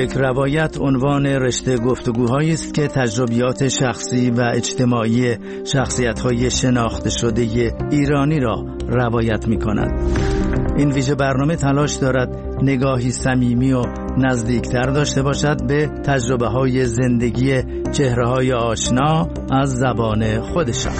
یک روایت عنوان رشته گفتگوهایی است که تجربیات شخصی و اجتماعی شخصیت‌های شناخته شده ایرانی را روایت می‌کند. این ویژه برنامه تلاش دارد نگاهی صمیمی و نزدیکتر داشته باشد به تجربه‌های زندگی چهره‌های آشنا از زبان خودشان.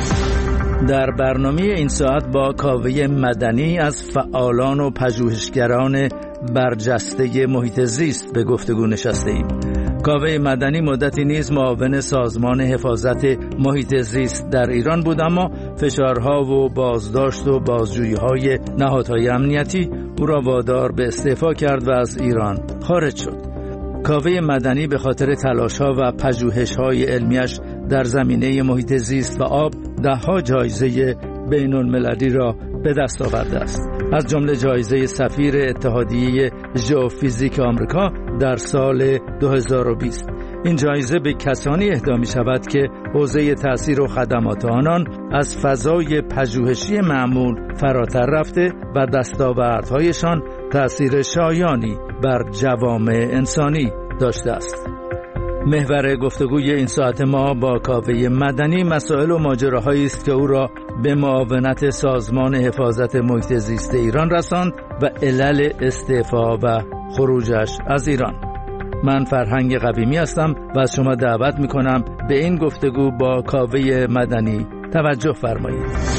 در برنامه این ساعت با کاوه مدنی از فعالان و پژوهشگران برجسته محیط زیست به گفتگو نشسته‌ایم. کاوه مدنی مدتی نیز معاون سازمان حفاظت محیط زیست در ایران بود، اما فشارها و بازداشت و بازجویی‌های نهادهای امنیتی او را وادار به استعفا کرد و از ایران خارج شد. کاوه مدنی به خاطر تلاش‌ها و پژوهش‌های علمیش در زمینه محیط زیست و آب ده‌ها جایزه بین‌المللی را به دست آورده است، از جمله جایزه سفیر اتحادیه ژئوفیزیک آمریکا در سال 2020. این جایزه به کسانی اهدا می شود که حوزه تأثیر و خدمات آنان از فضای پژوهشی معمول فراتر رفته و دستاوردهایشان تأثیر شایانی بر جوامع انسانی داشته است. محور گفتگوی این ساعت ما با کاوه مدنی مسائل و ماجراهایی است که او را به معاونت سازمان حفاظت محیط زیست ایران رساند و علل استعفا و خروجش از ایران. من فرهنگ قویمی هستم و از شما دعوت می‌کنم به این گفتگو با کاوه مدنی توجه فرمایید.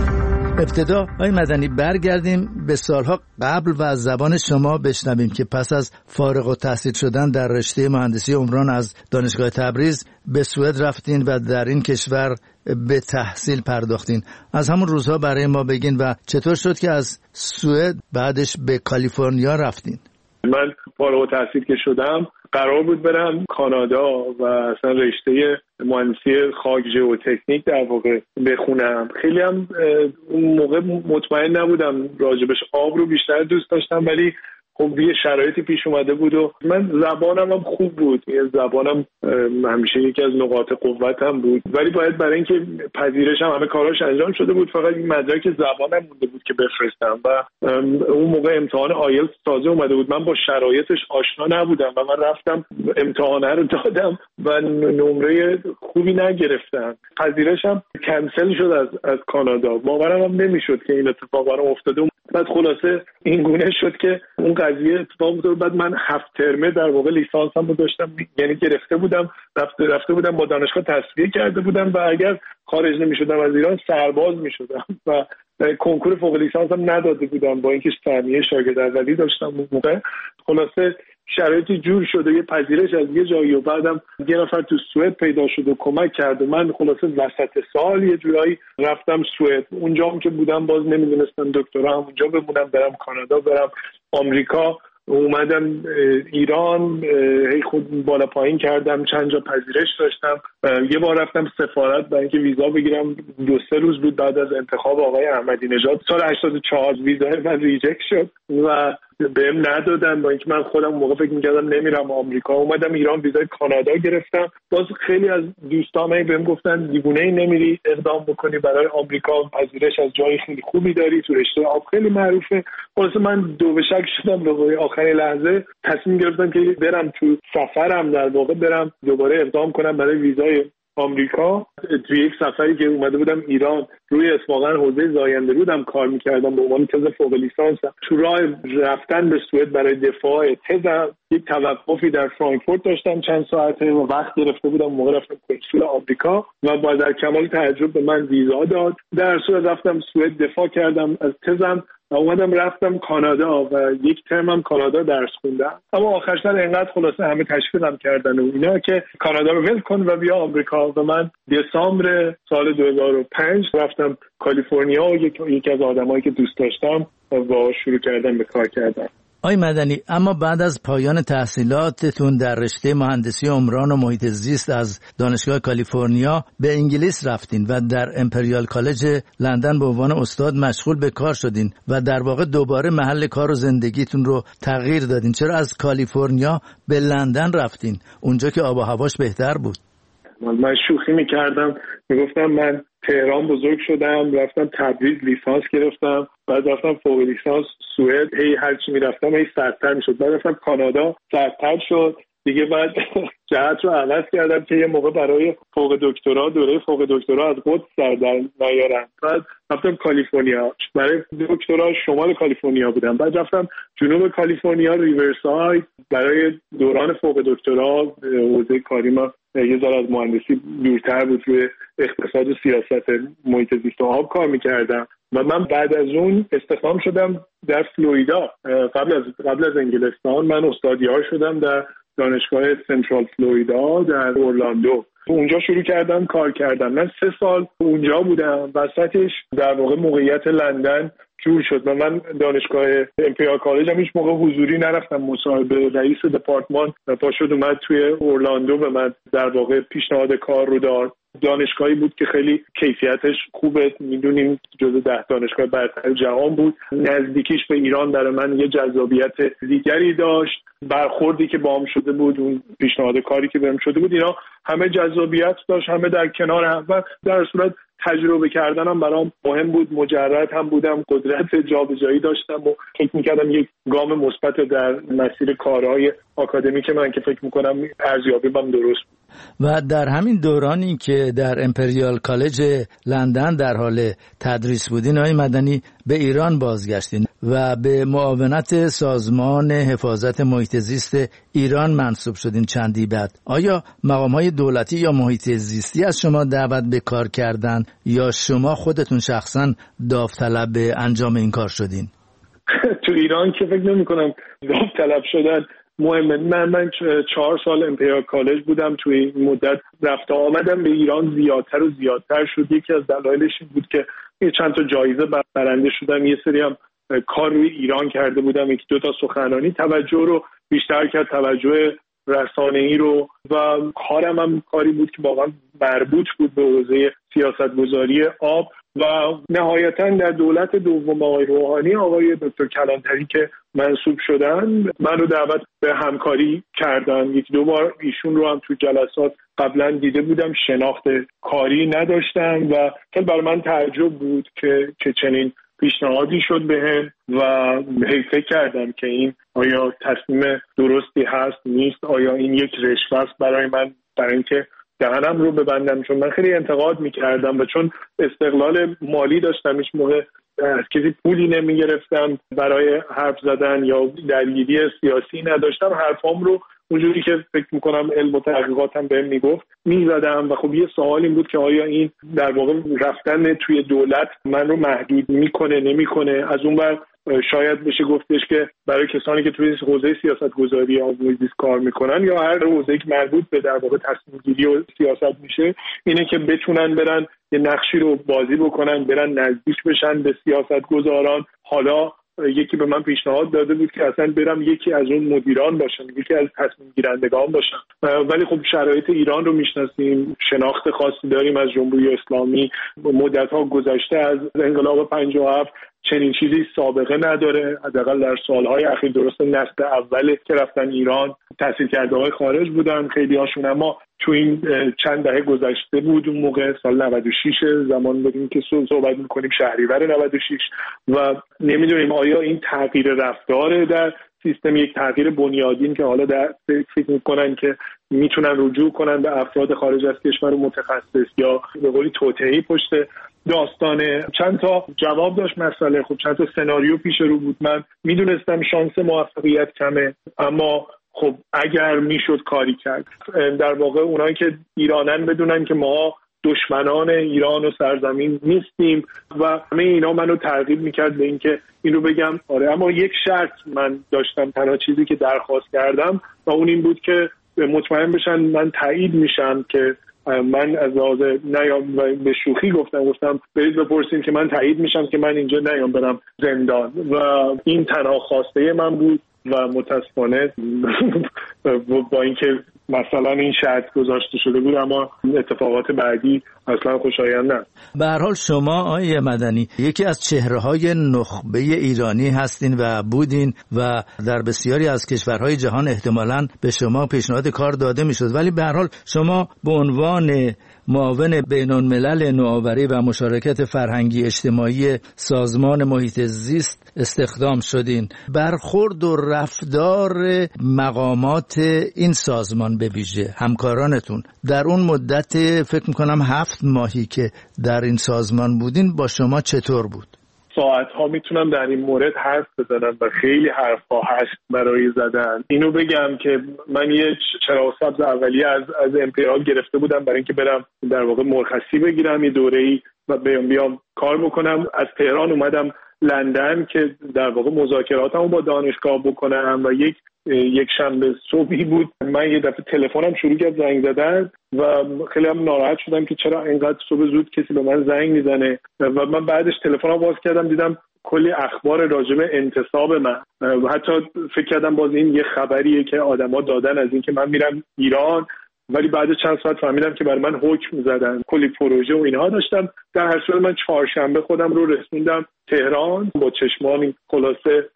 ابتدا آقای مدنی برگردیم به سالها قبل و از زبان شما بشنویم که پس از فارغ التحصیل شدن در رشته مهندسی عمران از دانشگاه تبریز به سوئد رفتین و در این کشور به تحصیل پرداختین. از همون روزها برای ما بگین و چطور شد که از سوئد بعدش به کالیفرنیا رفتین؟ من فارغ التحصیل که شدم قرار بود برم کانادا و اصلا رشته مهندسی خاک ژئوتکنیک در واقع بخونم. خیلی هم اون موقع مطمئن نبودم راجبش، آب رو بیشتر دوست داشتم، ولی خب یه شرایطی پیش اومده بود و من زبانم هم خوب بود، زبانم همیشه یکی از نقاط قوتم بود، ولی باید برای اینکه پذیرشم همه کاراش انجام شده بود، فقط این مدرک زبانم مونده بود که بفرستم و اون موقع امتحان آیلتس تازه اومده بود. من با شرایطش آشنا نبودم و من رفتم امتحانه رو دادم و نمره خوبی نگرفتم. پذیرشم کنسل شد از کانادا. باورم هم نمیشد که این اتفاق برام افتاده. بعد خلاصه این گونه شد که اون قضیه اتفاق افتاد. بعد من 7 ترمه در واقع لیسانسم رو داشتم، یعنی گرفته بودم، رفته بودم با دانشگاه تصفیه کرده بودم و اگر خارج نمی‌شدم از ایران سرباز می‌شدم و کنکور فوق لیسانسم نداده بودم با اینکه ثانیه شاگرد اولی داشتم اون موقع. خلاصه شرایطی جور شده، یه پذیرش از یه جایی و بعدم یه نفر تو سوئد پیدا شد و کمک کرد و من خلاصه وسط سال یه جورایی رفتم سوئد. اونجا هم که بودم باز نمیدونستم دکترا هم اونجا بمونم، برم کانادا، برم آمریکا. اومدم ایران، هی خود بالا پایین کردم، چند جا پذیرش داشتم. یه بار رفتم سفارت برای اینکه ویزا بگیرم، 2-3 روز بود بعد از انتخاب آقای احمدی نژاد سال 84 ویزای من ریجکت شد و بهم ندادن، با اینکه من خودم موقع فکر می‌کردم نمیرم آمریکا. اومدم ایران، ویزای کانادا گرفتم. باز خیلی از دوستام بهم گفتن دیوونه‌ای نمیری اقدام بکنی برای آمریکا، پذیرش از جای خیلی خوبی داری، تو رشته آب خیلی معروفه. خلاص من دو به شک شدم، به آخرین لحظه تصمیم گرفتم که برم تو سفرم، در واقع برم دوباره اقدام کنم برای ویزای آمریکا. توی یک سفری که اومده بودم ایران، روی اتفاقا حوزه زاینده رودم کار میکردم به عنوان تز فوق لیسانسم. تو راه رفتن به سوئد برای دفاع تزم یک توقفی در فرانکفورت داشتم چند ساعته و وقت گرفته بودم، موقع رفتم کنسول آمریکا و با در کمال تعجب به من ویزا داد. در صورت رفتم سوئد دفاع کردم از تزم و اومدم رفتم کانادا و یک ترمم کانادا درس خوندم. اما آخر سر اینقدر خلاصه همه تشویقم کردن و اینا که کانادا رو ول کن و بیا آمریکا و من دسامبر سال 2005 رفتم کالیفرنیا و یکی از آدمایی که دوست داشتم با شروع کردم به کار کردن. آقای مدنی، اما بعد از پایان تحصیلاتتون در رشته مهندسی عمران و محیط زیست از دانشگاه کالیفرنیا به انگلیس رفتین و در امپریال کالج لندن به عنوان استاد مشغول به کار شدین و در واقع دوباره محل کار و زندگیتون رو تغییر دادین. چرا از کالیفرنیا به لندن رفتین، اونجا که آب و هواش بهتر بود؟ من شوخی میکردم، میگفتم من تهران بزرگ شدم، رفتم تبریز لیسانس گرفتم، بعد رفتم فوق لیسانس سوئد، هی هر چی میرفتم هی سردتر میشد، بعد رفتم کانادا سردتر شد دیگه، بعد جهت رو عوض کردم که یه موقع برای فوق دکترا دوره فوق دکترا از قدس سر در نیارم، بعد رفتم کالیفرنیا برای دکترا شمال کالیفرنیا بودم، بعد رفتم جنوب کالیفرنیا ریورساید برای دوران فوق دکترا. حوزه کاری ما یه ذره از مهندسی دورتر بود، روی اقتصاد و سیاست محیط زیست و آب کار میکردم و من بعد از اون استخدام شدم در فلوریدا. قبل از انگلستان من استادیار شدم در دانشگاه سنترال فلوریدا در اورلاندو. اونجا شروع کردم کار کردم. من 3 سال اونجا بودم، وسطش در واقع موقعیت لندن جور شد و من دانشگاه امپریال کالج هم هیچ موقع حضوری نرفتم مصاحبه. رئیس دپارتمان پا شد اومد توی اورلاندو و من در واقع پیشنهاد کار رو داد. دانشگاهی بود که خیلی کیفیتش خوبه، میدونیم جزو 10 دانشگاه برتر جهان بود. نزدیکیش به ایران برای من یه جذابیت دیگری داشت. برخوردی که باهم شده بود، اون پیشنهاد کاری که بهم شده بود، اینا همه جذابیت داشت، همه در کنار هم. و در صورت تجربه کردنم برام مهم بود، مجرد هم بودم، قدرت جابجایی داشتم و فکر می‌کردم یک گام مثبت در مسیر کارهای آکادمیک من که فکر می‌کنم ارزیابی بهم درست بود. و در همین دورانی که در امپریال کالج لندن در حال تدریس بودین آقای مدنی، به ایران بازگشتین و به معاونت سازمان حفاظت محیط زیست ایران منصوب شدین چندی بعد. آیا مقام‌های دولتی یا محیط زیستی از شما دعوت به کار کردن یا شما خودتون شخصا داوطلب انجام این کار شدین؟ تو ایران که فکر نمی‌کنم داوطلب شدن مهمه. من 4 سال امپریال کالج بودم. توی این مدت رفت آمدم به ایران زیادتر و زیادتر شد. یکی از دلایلش این بود که چند تا جایزه برنده شدم، یه سری هم کار روی ایران کرده بودم، 1-2 تا سخنرانی توجه رو بیشتر کرد، توجه رسانه‌ای رو، و کارم هم کاری بود که واقعا مربوط بود به حوزه سیاستگذاری آب. و نهایتاً در دولت دوم آقای روحانی، آقای دکتر کلانتری که منصوب شدن، من رو دعوت به همکاری کردن. 1-2 بار ایشون رو هم تو جلسات قبلا دیده بودم، شناخت کاری نداشتم و خیلی برای من تعجب بود که چنین پیشنهادی شد بهم و فکر کردم که این آیا تصمیم درستی هست نیست، آیا این یک رشوه است برای من، برای اینکه دهنم رو ببندم، چون من خیلی انتقاد میکردم و چون استقلال مالی داشتم، هیچ موقع از کسی پولی نمیگرفتم برای حرف زدن یا درگیری سیاسی نداشتم، حرفام رو اونجوری که فکر میکنم علم و تحقیقاتم بهم میگفت میزدم. و خب یه سوال این بود که آیا این در واقع رفتن توی دولت من رو محدود میکنه نمیکنه. از اون بر شاید بشه گفتش که برای کسانی که توی حوزه سیاستگذاری آب محیط زیست کار میکنن یا هر حوزه‌ای که مربوط به در واقع تصمیم گیری و سیاست میشه، اینه که بتونن برن یه نقشی رو بازی بکنن، برن نزدیک بشن به سیاستگزاران. حالا یکی به من پیشنهاد داده بود که اصلا برم یکی از اون مدیران باشم، یکی از تصمیم گیرندگان باشم. ولی خب شرایط ایران رو میشناسیم، شناخت خاصی داریم از جمهوری اسلامی، مدت‌ها گذشته از انقلاب 57 چنین چیزی سابقه نداره، حداقل در سالهای اخیر. درسته نسل اول که رفتن ایران تحصیل کرده‌های خارج بودن خیلی هاشون، اما تو این چند دهه گذشته بود، اون موقع سال 96 زمان بودیم که صحبت میکنیم، شهریور 96، و نمیدونیم آیا این تغییر رفتار در سیستم یک تغییر بنیادین که حالا در فکر میکنن که میتونن رجوع کنن به افراد خارج از کشور متخصص یا به قولی توطئه‌ای پشت داستانه. چند تا جواب داشت مسئله، خب چند تا سناریو پیش رو بود. من میدونستم شانس موفقیت کمه، اما خب اگر میشد کاری کرد. در واقع اونایی که ایرانن بدونن که ما دشمنان ایران و سرزمین نیستیم و همه اینا منو ترغیب میکرد به اینکه اینو بگم. آره، اما یک شرط من داشتم، تنها چیزی که درخواست کردم و اون این بود که مطمئن بشن من تایید میشم که من از لحاظ نیام، و به شوخی گفتم برید بپرسین که من تایید میشم که من اینجا نیام برم زندان، و این تنها خواسته من بود. و متاسفانه با اینکه مثلا این شرط گذاشته شده بود، اما اتفاقات بعدی اصلا خوشایند نه. به هر حال شما آقای مدنی یکی از چهره‌های نخبه ایرانی هستین و بودین و در بسیاری از کشورهای جهان احتمالاً به شما پیشنهاد کار داده میشد، ولی به هر حال شما به عنوان معاون بین‌الملل نوآوری و مشارکت فرهنگی اجتماعی سازمان محیط زیست استخدام شدین. برخورد و رفتار مقامات این سازمان به ویژه همکارانتون در اون مدت فکر میکنم 7 ماهی که در این سازمان بودین با شما چطور بود؟ ساعت‌ها میتونم در این مورد حرف بزنم و خیلی حرف‌ها هست برای زدن. اینو بگم که من یه چراغ سبز اولیه از امپریال گرفته بودم برای اینکه برم در واقع مرخصی بگیرم یه دوره‌ای و بیام کار بکنم. از تهران اومدم لندن که در واقع مذاکراتمو با دانشگاه بکنم و یک شنبه صبحی بود من یه دفعه تلفنم شروع کرد زنگ زدن و خیلی هم ناراحت شدم که چرا اینقدر صبح زود کسی به من زنگ میزنه و من بعدش تلفنم باز کردم دیدم کلی اخبار راجع به انتصاب من و حتی فکر کردم باز این یه خبریه که آدما دادن از این که من میرم ایران، ولی بعد چند ساعت فهمیدم که برای من حکم زدن. کلی پروژه و اینها داشتم. در هر صورت من چهارشنبه خودم رو رسوندم تهران با چشمانی خلاصه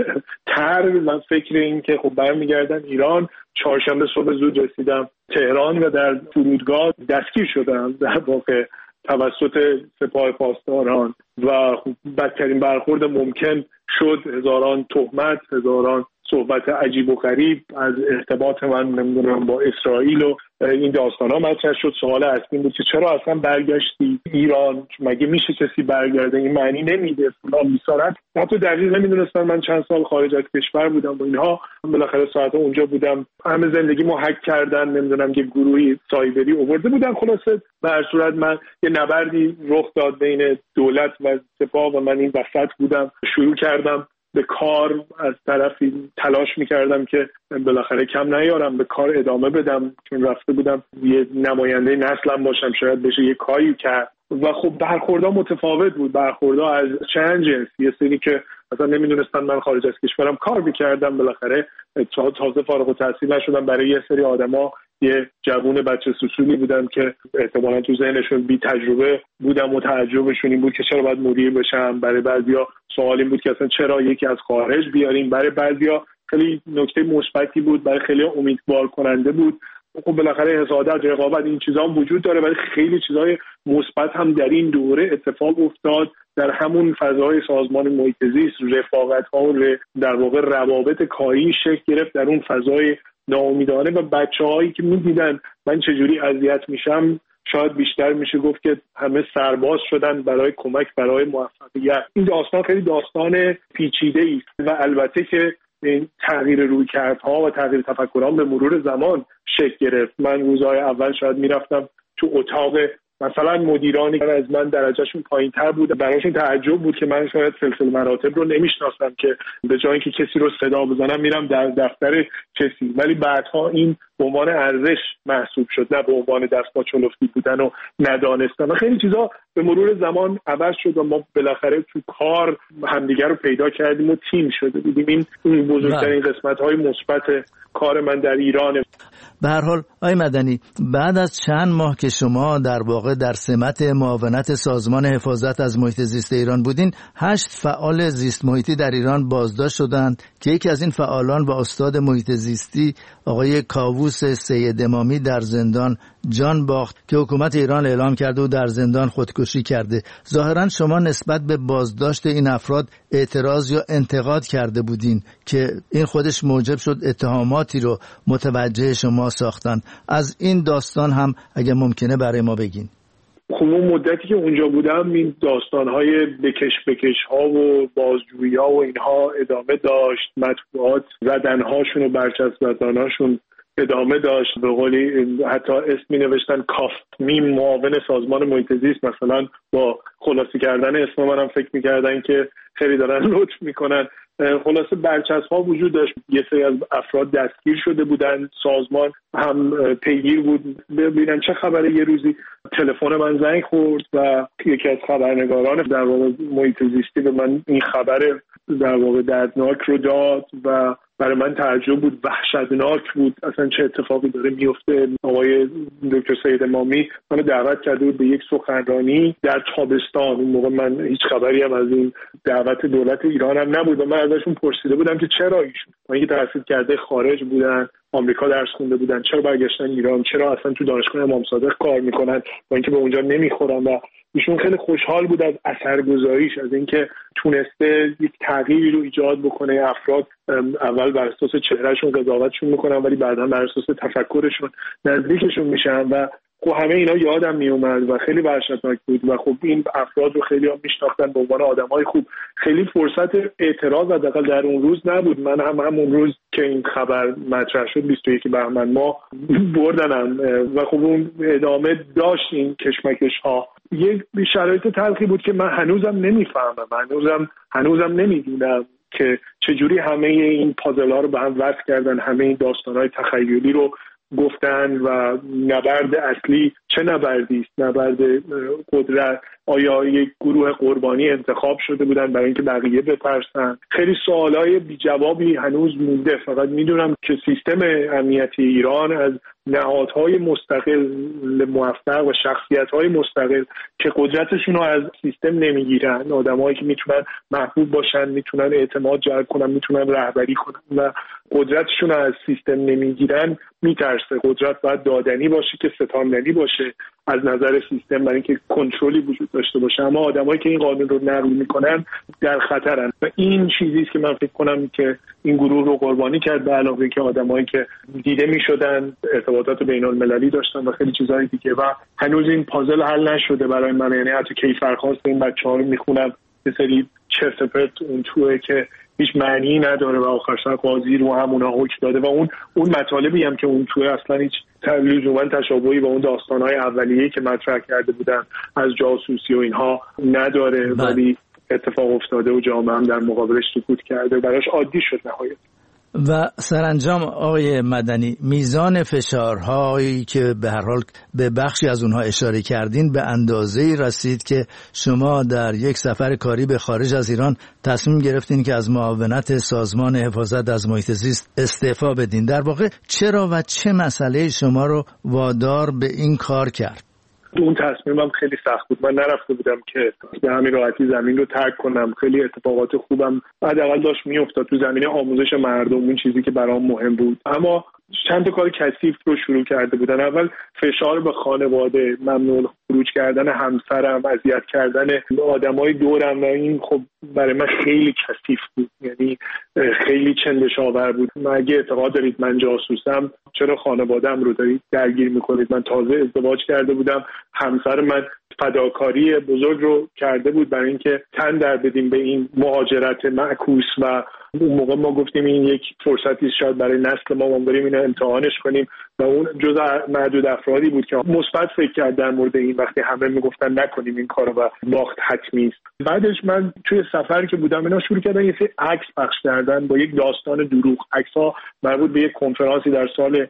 تر من فکر این که خب برمیگردم ایران. چهارشنبه صبح زود رسیدم تهران و در فرودگاه دستگیر شدم در واقع توسط سپاه پاسداران و بدترین برخورد ممکن شد. هزاران تهمت، هزاران صحبت عجیب و غریب از ارتباط من نمیدونم با اسرائیل و این داستانا مطرح شد. سوال اصلی بود که چرا اصلا برگشتی ایران، مگه میشه کسی برگرده، این معنی نمیده فلان بی‌سارت. حتی دقیق نمیدونستم من چند سال خارج از کشور بودم و اینها. بالاخره ساعت اونجا بودم، همه زندگیمو هک کردن، نمیدونم یه گروهی سایبری آورده بودن. خلاصه به هر صورت من یه نبردی رخ داد بین دولت و سپاه و من این وسط بودم. شروع کردم به کار، از طرفی تلاش میکردم که بالاخره کم نیارم، به کار ادامه بدم، چون رفته بودم یه نماینده نسلم باشم، شاید بشه یه کاری کرد. و خب برخوردها متفاوت بود، برخوردها از چند جنس. یه سری که مثلا نمیدونستن من خارج از کشورم کار میکردم، بالاخره تازه فارغ التحصیل نشدم. برای یه سری آدما یه جوون بچه سوسولی بودم که احتمالاً تو ذهنشون بی تجربه بودم و تعجبشون این بود که چرا باید مدیر بشم. برای بعضیا سوال این بود که اصلا چرا یکی از خارج بیاریم. برای بعضیا خیلی نکته مثبتی بود، برای خیلی امیدوار کننده بود. خب بالاخره حسادت، رقابت، این چیزا هم وجود داره، ولی خیلی چیزای مثبت هم در این دوره اتفاق افتاد. در همون فضای سازمان محیط زیست رفاقت‌ها و در واقع روابط کاری شکل گرفت در اون فضای ناامیدانه و بچه‌هایی که می‌دیدن من چجوری اذیت میشم، شاید بیشتر میشه گفت که همه سرباز شدن برای کمک، برای موفقیت. این داستان خیلی داستان پیچیده‌ای است و البته که این تغییر رویکردها و تغییر تفکران به مرور زمان شکل گرفت. من روزهای اول شاید میرفتم تو اتاق مثلا مدیرانی که از من درجهشون پایین‌تر بود، براشون تعجب بود که من شاید سلسله مراتب رو نمیشناسم که به جای اینکه کسی رو صدا بزنم میرم در دفتر کسی. ولی بعدها این به عنوان ارزش محسوب شد، نه به عنوان دست با چلفتی بودن و ندانستن. و خیلی چیزا به مرور زمان عوض شد و ما بالاخره تو کار همدیگر رو پیدا کردیم و تیم شده بودیم. این بزرگترین قسمت‌های مثبت کار من در ایرانه. به هر حال آقای مدنی، بعد از چند ماه که شما در واقع در سمت معاونت سازمان حفاظت از محیط زیست ایران بودین، 8 فعال زیست محیطی در ایران بازداشت شدند که یکی از این فعالان با استاد محیط زیستی آقای کاووس سید امامی در زندان جان باخت که حکومت ایران اعلام کرده و در زندان خودکشی کرده. ظاهرا شما نسبت به بازداشت این افراد اعتراض یا انتقاد کرده بودین که این خودش موجب شد اتهاماتی رو متوجه شما ساختن. از این داستان هم اگه ممکنه برای ما بگین. خب اون مدتی که اونجا بودم این داستان‌های بکش و بازجویی‌ها و اینها ادامه داشت. مطبوعات زدن‌هاشون و برچسب زدن‌هاشون ادامه داشت. به قولی حتی اسمی نوشتن کافتمیم معاون سازمان محیط زیست، مثلا با خلاصه کردن اسم منم فکر می‌کردن که خیلی دارن لطف می‌کنن. خلاصه برچسب‌ها وجود داشت. یه سری از افراد دستگیر شده بودن، سازمان هم پیگیر بود ببینن چه خبره. یه روزی تلفن من زنگ خورد و یکی از خبرنگاران در واقع محیط زیستی به من این خبر در واقع دردناک رو داد و برای من تعجب بود، وحشتناک بود. اصلا چه اتفاقی داره میفته؟ آقای دکتر سید امامی منو دعوت کرده بود به یک سخنرانی در تابستان. اون موقع من هیچ خبری هم از این دعوت دولت ایران هم نبود و من ازشون پرسیده بودم که چرا ایشون، من که تحصیل کرده خارج بودن آمریکا درس خونده بودن چرا برگشتن ایران، چرا اصلا تو دانشگاه امام صادق کار میکنن با اینکه به اونجا نمیخورن. و ایشون خیلی خوشحال بود از اثرگذاریش، از اینکه تونسته یک تغییری رو ایجاد بکنه. افراد اول بر اساس چهرهشون قضاوتشون میکنن ولی بعدا بر اساس تفکرشون نزدیکشون میشن و خب همه اینا یادم میومد و خیلی وحشتناک بود و خب این افراد رو خیلی هم میشناختن به عنوان آدمای خوب. خیلی فرصت اعتراض حداقل در اون روز نبود. من همون روز که این خبر مطرح شد 21 بهمن ما بردنم و خب اون ادامه داشت این کشمکش ها. یک شرایط تلخی بود که من هنوزم نمیفهمم، هنوزم نمیدونم که چجوری همه این پازل ها رو به هم وصل کردن، همه این داستان های تخیلی رو گفتن و نبرد اصلی چه نبردی است؟ نبرد قدرت. آیا یک گروه قربانی انتخاب شده بودن برای اینکه بقیه بترسن؟ خیلی سوالای بی جوابی هنوز مونده. فقط میدونم که سیستم امنیتی ایران از نهادهای مستقل موفق و شخصیت‌های مستقل که قدرتشون رو از سیستم نمیگیرن، آدمایی که میتونن محبوب باشن، میتونن اعتماد جلب کنن، میتونن رهبری کنن و قدرتشون رو از سیستم نمیگیرن، میترسه. قدرت باید دادنی باشه که ستاندنی باشه از نظر سیستم برای اینکه کنترلی وجود داشته باشه. اما آدمایی که این قانون رو نقض میکنن در خطرن و این چیزی است که من فکر کنم که این گروه رو قربانی کرد، به علاوه اینکه آدمایی که دیده میشدن، ارتباطات بین‌المللی داشتن و خیلی چیزهای دیگه. و هنوز این پازل حل نشده برای من. یعنی حتی کیفرخواست این بچه‌ها رو میخونم یه سری چرت و پرت اون توئه که هیچ معنی نداره و آخر سر قاضی رو همونا حکم داده و اون مطالبی هم که اون توئه اصلا هیچ لزوما تشابهی با اون داستان‌های اولیه‌ای که مطرح کرده بودن از جاسوسی و اینها نداره، ولی اتفاق افتاده و جامعه هم در مقابلش سکوت کرده و براش عادی شد نهایت. و سرانجام آقای مدنی، میزان فشارهایی که به هر حال به بخشی از اونها اشاره کردین به اندازه‌ای رسید که شما در یک سفر کاری به خارج از ایران تصمیم گرفتین که از معاونت سازمان حفاظت از محیط زیست استعفا بدین. در واقع چرا و چه مسئله شما رو وادار به این کار کرد؟ اون تصمیمم خیلی سخت بود. من نرفته بودم که به همین راحتی زمین رو ترک کنم. خیلی اتفاقات خوبم حداقل داشت میافتاد تو زمینه آموزش مردم، اون چیزی که برام مهم بود. اما چند تا کار کثیف رو شروع کرده بودن. اول فشار به خانواده، ممنوع خروج کردن همسرم، اذیت کردن آدمای دورم و این خب برای من خیلی کثیف بود. یعنی خیلی چندش آور بود. اگه اعتقاد دارید من جاسوسم، چرا خانواده‌ام رو دارید درگیر میکنید؟ من تازه ازدواج کرده بودم، همسر من فداکاری بزرگ رو کرده بود برای اینکه تن در بدیم به این مهاجرت معکوس و اون موقع ما گفتیم این یک فرصتی شاید برای نسل ما بریم اینو امتحانش کنیم و اون جزء معدود افرادی بود که مثبت فکر کرد در مورد این وقتی همه میگفتن نکنیم این کارو و باخت حتمی است. بعدش من توی سفری که بودم اینا شروع کردن یه سری عکس پخش کردن با یک داستان دروغ. عکس‌ها مربوط به یک کنفرانسی در سال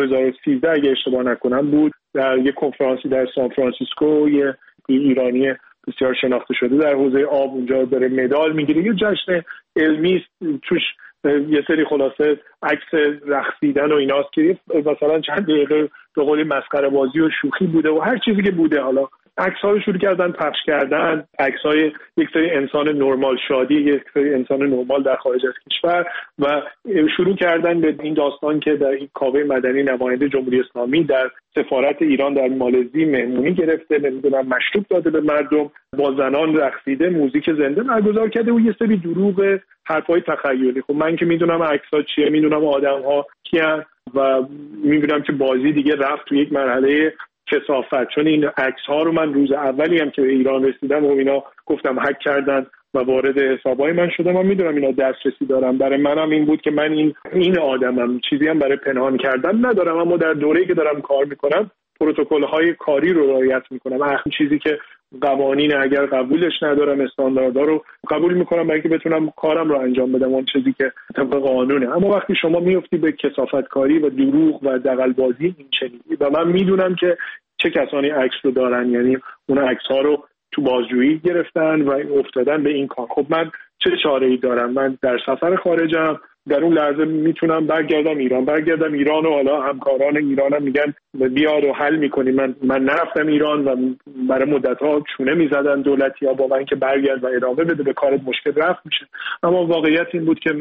2013 اگه اشتباه نکنم بود، در یک کنفرانسی در سان فرانسیسکو. یه ایرانی بسیار شناخته شده در حوزه آب اونجا داره مدال میگیره، یه جشن علمی توش یه سری خلاصه عکس رقصیدن و ایناست که مثلا چند دقیقه به قول مسخره بازی و شوخی بوده و هر چیزی که بوده. حالا عکس‌ها رو شروع کردن پخش کردن، عکس‌های یک سری انسان نرمال شادی، یک سری انسان نرمال در خارج از کشور و شروع کردن به این داستان که در این کاوه مدنی نماینده جمهوری اسلامی در سفارت ایران در مالزی مهمونی گرفته، نمیدونم مشروب داده به مردم، با زنان رقصیده، موزیک زنده برگزار کرده و یه سری دروغ، حرفای تخیلی. خب من که میدونم عکس‌ها چیه، میدونم آدم‌ها کیان و میدونم که بازی دیگه رفت تو یک مرحله کثافت، چون این عکس‌ها رو من روز اولی هم که به ایران رسیدم و اینا گفتم هک کردن و وارد حسابای من شدم. من میدونم اینا دسترسی دارم. برای منم این بود که من این آدمم، چیزی هم برای پنهان کردن ندارم، اما در دوره‌ای که دارم کار میکنم پروتکل‌های کاری رو رعایت میکنم. اون چیزی که قوانین اگر قبولش ندارم استانداردها رو قبول میکنم برای اینکه بتونم کارم رو انجام بدم، اون چیزی که طبق قانونه. اما وقتی شما میافتی به کثافت کاری و دروغ و دغل‌بازی این چنینی و من میدونم که چه کسانی عکس رو دارن، یعنی اون عکس‌ها رو تو بازجویی گرفتن و افتادن به این کار. خب من چه چاره‌ای دارم؟ من در سفر خارجم، در اون لحظه میتونم برگردم ایران و حالا همکاران ایرانم میگن بیاد و حل میکنیم. من نرفتم ایران و برای مدت‌ها چونه میزدن دولتی‌ها با من که برگرد و ادامه بده به کارت، مشکل رفت میشه. اما واقعیت این بود که من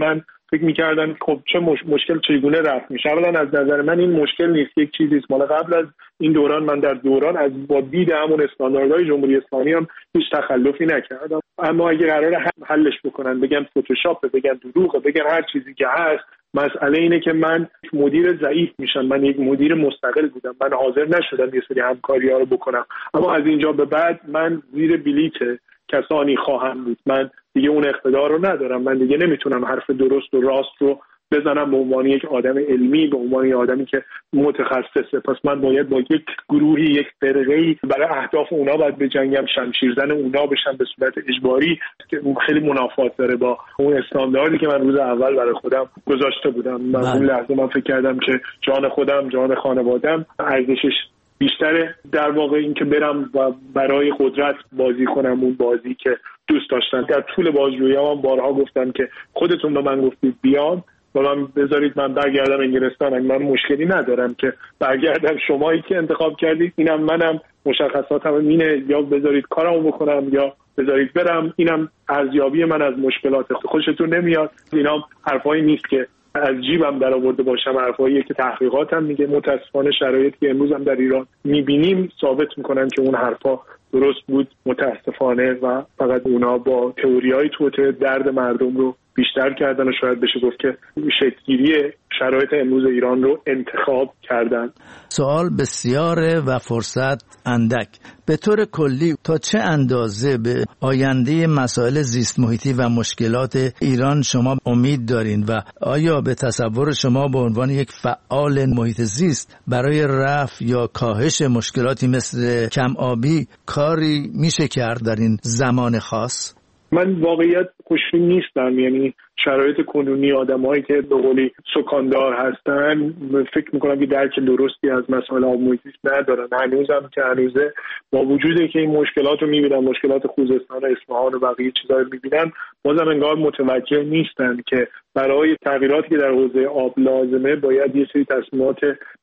فکر می‌کردن خب چه مشکل چگونه رفع میشه. اولا از نظر من این مشکل نیست، یک چیزی است مال قبل از این دوران. من در دوران از با دید همون استانداردهای جمهوری اسلامی هم هیچ تخلفی نکردم. اما اگه قراره حلش بکنن، بگن فتوشاپ، بگن دروغه، بگن هر چیزی که هست، مسئله اینه که من مدیر ضعیف میشم. من یک مدیر مستقل بودم، من حاضر نشدم یه سری همکاری‌ها رو بکنم. اما از اینجا به بعد من زیر بلیت کسانی خواهم بود. من دیگه اون اقتدار رو ندارم. من دیگه نمیتونم حرف درست و راست رو بزنم به عنوان یک آدم علمی، به عنوان یک آدمی که متخصصه. پس من باید با یک گروهی، یک فرقه‌ای برای اهداف اونا باید بجنگم، شمشیرزن اونا بشم به صورت اجباری، که خیلی منافات داره با اون استانداردی که من روز اول برای خودم گذاشته بودم. من اون لحظه من فکر کردم که جان خودم، جان خانواده‌ام ارزشش بیشتره در واقع این که برم و برای قدرت بازی کنم، اون بازی که دوست داشتن. در طول بازجویی‌ام بارها گفتم که خودتون به من گفتید بیام و من بذارید من برگردم انگلستان، من مشکلی ندارم که برگردم. شمایی که انتخاب کردید، اینم منم مشخصاتم اینه، یا بذارید کارمو بکنم یا بذارید برم. اینم ارزیابی من از مشکلات. خوشتون نمیاد، اینام حرفایی نیست که از جیبم در آورده باشم، حرفاییه که تحقیقاتم میگه. متاسفانه شرایطی که امروز هم در ایران میبینیم ثابت میکنن که اون حرفا درست بود متاسفانه، و فقط اونا با تئوریای توته درد مردم رو بیشتر کردن و شاید بشه گفت که شکل‌گیری شرایط امروز ایران رو انتخاب کردن. سوال بسیاره و فرصت اندک. به طور کلی تا چه اندازه به آینده مسائل زیست محیطی و مشکلات ایران شما امید دارین و آیا به تصور شما به عنوان یک فعال محیط زیست برای رفع یا کاهش مشکلاتی مثل کم آبی کاری میشه کرد در این زمان خاص؟ من واقعیت خوشبین نیستم. یعنی شرایط کنونی آدمایی که به قولی سکاندار هستن فکر میکنم که درک درستی از مسائل آب محیط زیست ندارن. هنوزم که هنوزه با وجودی که این مشکلات رو میبینن، مشکلات خوزستان و اصفهان و بقیه چیزا رو میبینن، بازم انگار متوجه نیستن که برای تغییراتی که در حوزه آب لازمه باید یه سری تصمیمات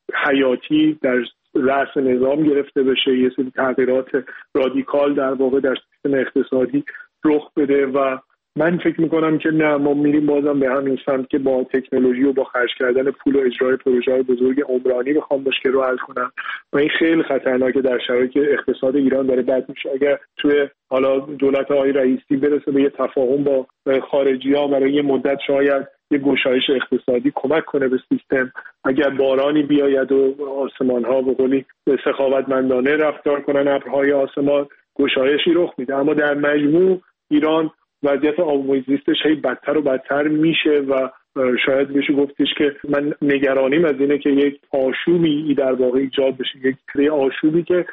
حیاتی در رأس نظام گرفته بشه، یه سری تغییرات رادیکال در واقع در سیستم اقتصادی رخ بده. و من فکر میکنم که نه، ما میریم بازم به همین سمت که با تکنولوژی و با خرج کردن پول و اجرای پروژه‌های بزرگ عمرانی بخوام مشکل رو حل کنم و این خیلی خطرناکه در شرایطی که اقتصاد ایران داره بد میشه. اگر توی حالا دولت آقای رئیسی برسه به یه تفاهم با خارجی‌ها برای یه مدت شاید یه گشایش اقتصادی کمک کنه به سیستم، اگر بارانی بیاید و آسمان‌ها به قولی سخاوتمندانه رفتار کنن ابرهای آسمان، گشایشی رخ میده. اما در مجموع ایران وضعیت آب محیط زیستش هی بدتر و بدتر میشه و شاید بشه گفتش که من نگرانیم از اینه که یک آشوبی در واقع ایجاد بشه، یک آشوبی که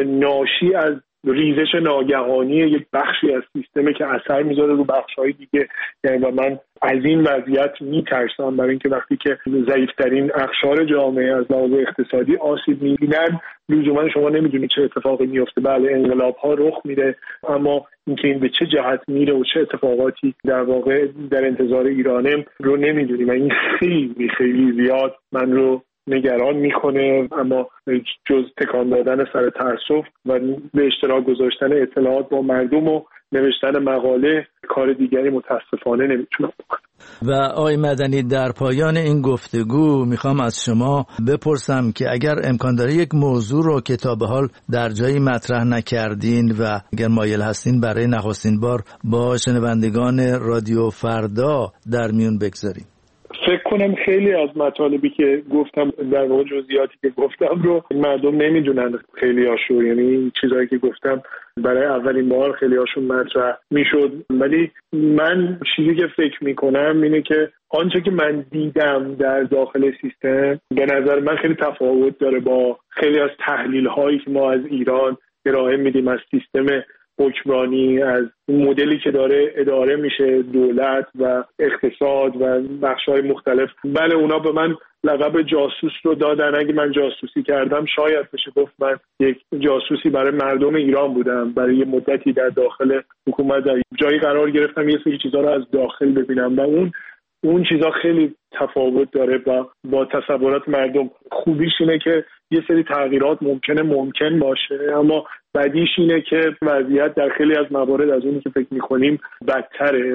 ناشی از ریزش ناگهانی یک بخشی از سیستمی که اثر میذاره رو بخش‌های دیگه. یعنی و من از این وضعیت میترسم، برای اینکه وقتی که ضعیف‌ترین اقشار جامعه از لحاظ اقتصادی آسیب می‌بینن، لزوما شما نمیدونید چه اتفاقی میفته. بله انقلاب‌ها رخ میده، اما اینکه این به چه جهت میره و چه اتفاقاتی در واقع در انتظار ایرانه رو نمیدونیم و این خیلی خیلی زیاد من رو نگران میکنه. اما جز تکان دادن سر تأسف و به اشتراک گذاشتن اطلاعات با مردم و نوشتن مقاله کار دیگری متاسفانه نمیتونم بکنم. و آقای مدنی، در پایان این گفتگو میخوام از شما بپرسم که اگر امکان داره یک موضوع رو که تا به حال در جایی مطرح نکردین و اگر مایل هستین برای نخستین بار با شنوندگان رادیو فردا در میون بگذاریم. فکر کنم خیلی از مطالبی که گفتم در واقع جزئیاتی که گفتم رو مردم نمیدونن خیلی هاشو، یعنی چیزایی که گفتم برای اولین بار خیلی هاشون مطرح میشد. ولی من چیزی که فکر میکنم اینه که آنچه که من دیدم در داخل سیستم به نظر من خیلی تفاوت داره با خیلی از تحلیل هایی که ما از ایران ارائه میدیم از سیستم حکمرانی، از مدلی که داره اداره میشه دولت و اقتصاد و بخش‌های مختلف. بله اونا به من لقب جاسوس رو دادن. اگه من جاسوسی کردم شاید بشه گفت من یک جاسوسی برای مردم ایران بودم. برای یه مدتی در داخل حکومت در جایی قرار گرفتم، یه سری چیزا رو از داخل ببینم و اون چیزا خیلی تفاوت داره با تصورات مردم. خوبیش اینه که یه سری تغییرات ممکن باشه، اما بدیش اینه که وضعیت در خیلی از موارد از اونی که فکر می‌کنیم بدتره و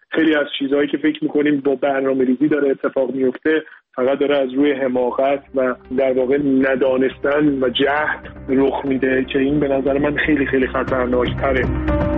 خیلی از چیزهایی که فکر میکنیم با برنامه‌ریزی داره اتفاق میفته فقط داره از روی حماقت و در واقع ندانستن و جهل رخ میده که این به نظر من خیلی خیلی خطرناک‌تره.